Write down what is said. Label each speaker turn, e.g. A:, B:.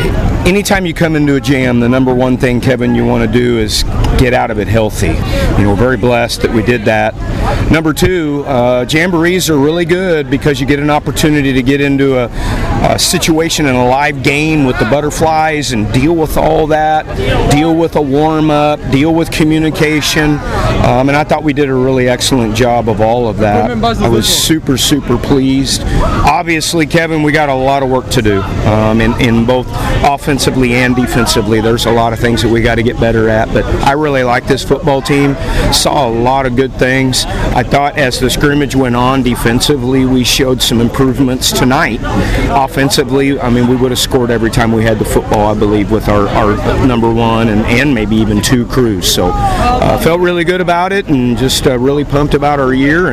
A: anytime you come into a jam, the number one thing, Kevin, you want to do is get out of it healthy. We're very blessed that we did that. Number two, jamborees are really good because you get an opportunity to get into a situation in a live game with the butterflies and deal with all that, deal with a warm-up, deal with communication, and I thought we did a really excellent job of all of that. I was super, super pleased. Obviously, Kevin, we got a lot of work to do in both offensively and defensively. There's a lot of things that we got to get better at, but I really like this football team. Saw a lot of good things. I thought as the scrimmage went on defensively, we showed some improvements tonight. Offensively, we would have scored every time we had the football, I believe, with our number one and maybe even two crews. So felt really good about it and just really pumped about our year.